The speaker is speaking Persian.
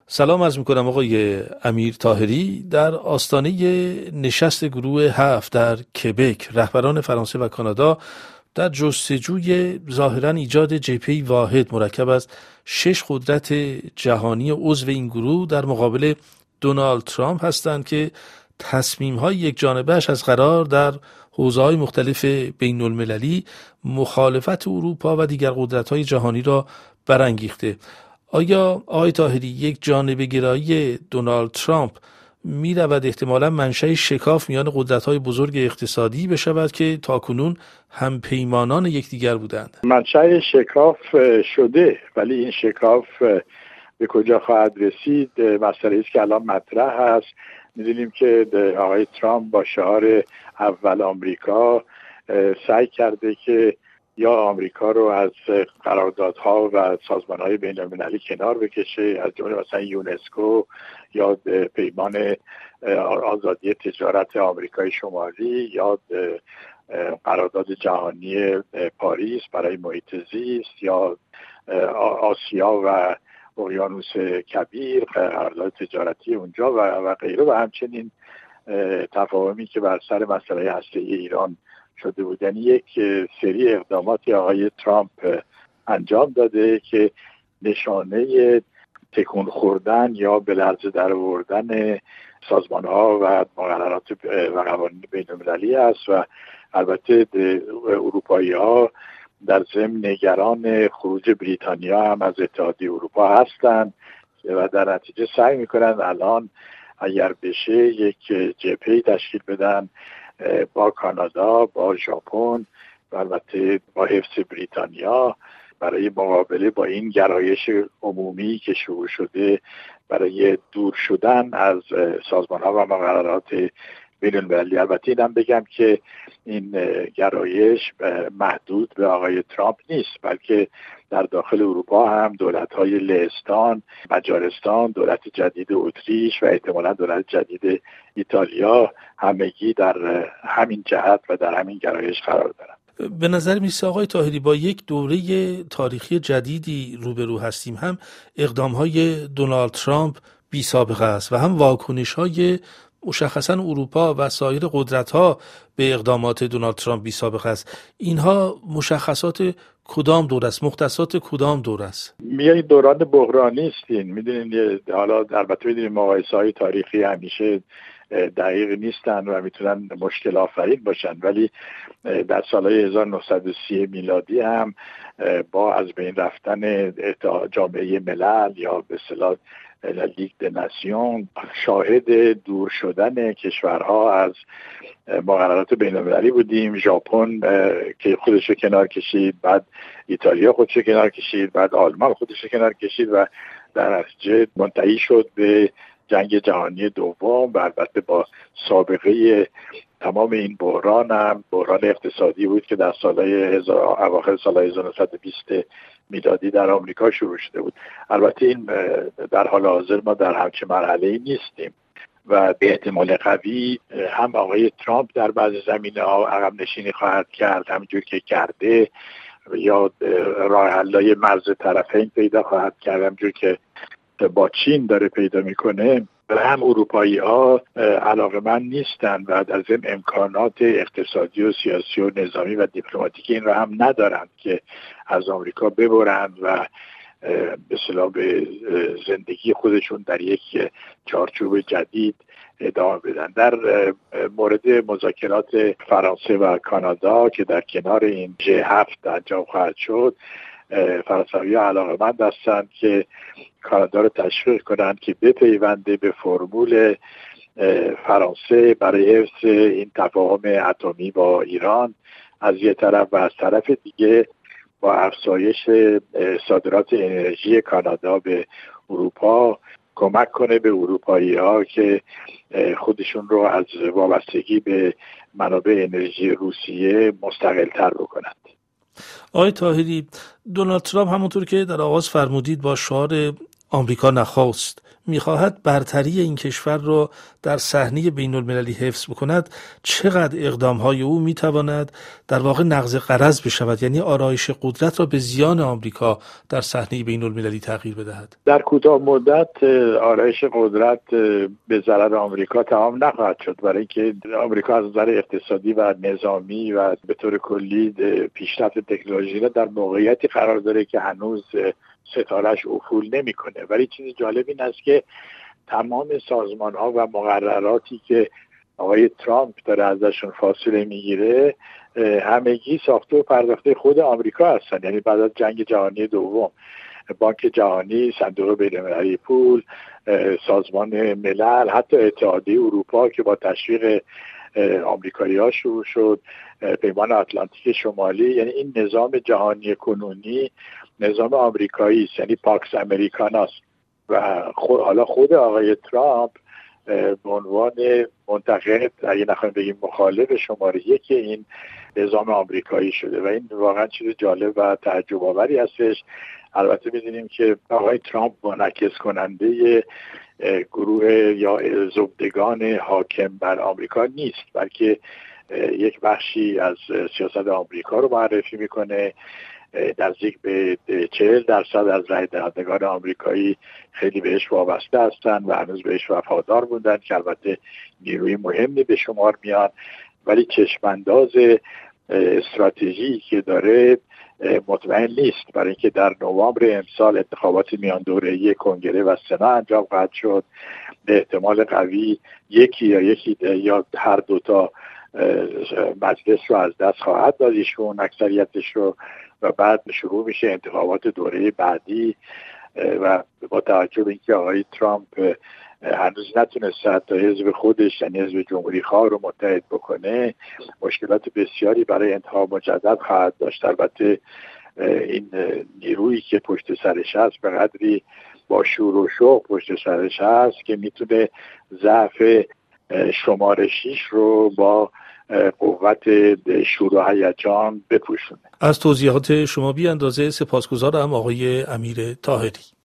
سلام عرض میکنم آقای امیر طاهری. در آستانه نشست گروه 7 در کبک، رهبران فرانسه و کانادا در جستجوی ظاهراً ایجاد جبهه‌ای واحد مرکب از 6 قدرت جهانی عضو این گروه در مقابل دونالد ترامپ هستند که تصمیم‌های یک جانبه‌اش از قرار در حوزه‌های مختلف بین المللی مخالفت اروپا و دیگر قدرت‌های جهانی را برانگیخته. آیا آقای طاهری یک جانبه گرایی دونالد ترامپ می رود احتمالاً منشأ شکاف میان قدرت‌های بزرگ اقتصادی بشود که تاکنون هم پیمانان یکدیگر بودند؟ منشأ شکاف شده، ولی این شکاف به کجا خواهد رسید مسئله است که الان مطرح هست. می‌دونیم که آقای ترامپ با شعار اول آمریکا سعی کرده که یا آمریکا رو از قراردادها و سازمان‌های بین‌المللی کنار بکشه، از جمله مثلا یونسکو یا پیمان آزادی تجارت آمریکای شمالی یا قرارداد جهانی پاریس برای محیط زیست یا آسیا و اقیانوس کبیر، قرارداد تجارتی اونجا و غیره، و همچنین تفاهمی که بر سر مسئله هسته‌ای ایران شده بود. یعنی یک سری اقداماتی آقای ترامپ انجام داده که نشانه تکون خوردن یا به لرزه در آوردن سازمان‌ها و مقررات و قوانین بین‌المللی است و البته اروپایی‌ها در ضمن نگران خروج بریتانیا هم از اتحادیه اروپا هستند و در نتیجه سعی می‌کنند الان اگر بشه یک جبهه‌ای تشکیل بدن با کانادا، با ژاپن و البته با حفظ بریتانیا برای مقابله با این گرایش عمومی که شروع شده برای دور شدن از سازمان‌ها و مقررات بین‌المللی. البته اینم بگم که این گرایش محدود به آقای ترامپ نیست، بلکه در داخل اروپا هم دولت‌های لهستان، مجارستان، دولت جدید اتریش و احتمالاً دولت جدید ایتالیا همگی در همین جهت و در همین گرایش قرار دارند. به نظر میسه آقای طاهری با یک دوره تاریخی جدیدی روبرو هستیم، هم اقدام‌های دونالد ترامپ بی سابقه است و هم واکنش‌های مشخصاً اروپا و سایر قدرت‌ها به اقدامات دونالد ترامپ بی سابقه است. اینها مشخصات کدام دور است؟ مختصات کدام دور است؟ میای دوران بحرانی استین. میدونین حالا البته میدونین مقایسه‌های تاریخی همیشه دقیق نیستن و میتونن مشکل آفرین باشن، ولی در سالهای 1930 میلادی هم با از بین رفتن جامعه ملل یا به اصطلاح لیگ د ناسیون شاهد دور شدن کشورها از مقررات بین‌المللی بودیم. ژاپن که خودش رو کنار کشید، بعد ایتالیا خودش رو کنار کشید، بعد آلمان خودش رو کنار کشید و در نتیجه منتهی شد به جنگ جهانی دوم و البته با سابقه تمام این بحران هم بحران اقتصادی بود که در اواخر سال 1920 میلادی در آمریکا شروع شده بود. البته این در حال حاضر ما در همچین مرحله‌ای نیستیم و به احتمال قوی هم آقای ترامپ در بعضی زمینه‌ها عقب نشینی خواهد کرد، همینجور که کرده، یا راه حل‌های مرز طرفین پیدا خواهد کرد همینجور که با چین داره پیدا میکنه. و هم اروپایی‌ها علاقه‌مند نیستن و در ضمن امکانات اقتصادی و سیاسی و نظامی و دیپلماتیکی این را هم ندارند که از آمریکا ببرند و به اصطلاح به زندگی خودشون در یک چارچوب جدید ادامه بدن. در مورد مذاکرات فرانسه و کانادا که در کنار این G7 انجام خواهد شد، فرانسوی‌ها علاقه‌مند هستند که کانادا رو تشویق کنند که بپیونده به فرمول فرانسه برای حفظ این تفاهم اتمی با ایران از یک طرف و از طرف دیگه با افزایش صادرات انرژی کانادا به اروپا کمک کنه به اروپایی‌ها که خودشون رو از وابستگی به منابع انرژی روسیه مستقل‌تر بکنند. آقای طاهری، دونالد ترامپ همونطور که در آغاز فرمودید با شعار آمریکا نخواست میخواهد برتری این کشور را در صحنه بین المللی حفظ بکند، چقدر اقدامهای او میتواند در واقع نقض غرض بشود، یعنی آرایش قدرت را به زیان آمریکا در صحنه بین المللی تغییر بدهد؟ در کوتاه مدت آرایش قدرت به ضرر آمریکا تمام نخواهد شد، برای اینکه آمریکا از نظر اقتصادی و نظامی و به طور کلی پیشرفت تکنولوژی را در موقعیتی قرار داره که هنوز ستاره‌اش افول نمی‌کنه. ولی چیز جالب این است که تمام سازمان‌ها و مقرراتی که آقای ترامپ داره ازشون فاصله میگیره همگی ساخته و پرداخته خود آمریکا هستن. یعنی بعد از جنگ جهانی دوم بانک جهانی، صندوق بین‌المللی پول، سازمان ملل، حتی اتحادیه اروپا که با تشویق آمریکایی‌ها شروع شد، پیمان آتلانتیک شمالی، یعنی این نظام جهانی کنونی نظام آمریکایی است، یعنی پاکس امریکاناست. و حالا خود آقای ترامپ به عنوان منتقد، اگه نخواهیم بگیم مخالف شماره یک این نظام آمریکایی شده و این واقعا چیز جالب و تعجب آوری هستش. البته می‌دونیم که آقای ترامپ منعکس کننده گروه یا زبدگان حاکم بر آمریکا نیست، بلکه یک بخشی از سیاست آمریکا رو معرفی میکنه. نزدیک به 40% از رای دهندگان آمریکایی خیلی بهش وابسته هستن و هنوز بهش وفادار موندن که البته نیروی مهمی به شمار میان، ولی چشمانداز استراتژی که داره مطمئن نیست، برای اینکه در نوامبر امسال انتخابات میان دوره‌ای کنگره و سنا انجام خواهد شد. به احتمال قوی یکی یا هر دوتا مجلس رو از دست خواهد داد ایشون، اکثریتش رو، و بعد شروع میشه انتخابات دوره بعدی. و با توجه به اینکه آقای ترامپ هنوز نتونسته حتی حزب خودش یعنی حزب جمهوری خواه رو متحد بکنه، مشکلات بسیاری برای انتخاب مجدد خواهد داشت. البته این نیرویی که پشت سرش هست به قدری با شور و شوق پشت سرش هست که میتونه ضعف شماره 6 رو با قوت شور و هیجان بپوشونه. از توضیحات شما بی اندازه سپاسگزارم آقای امیر طاهری.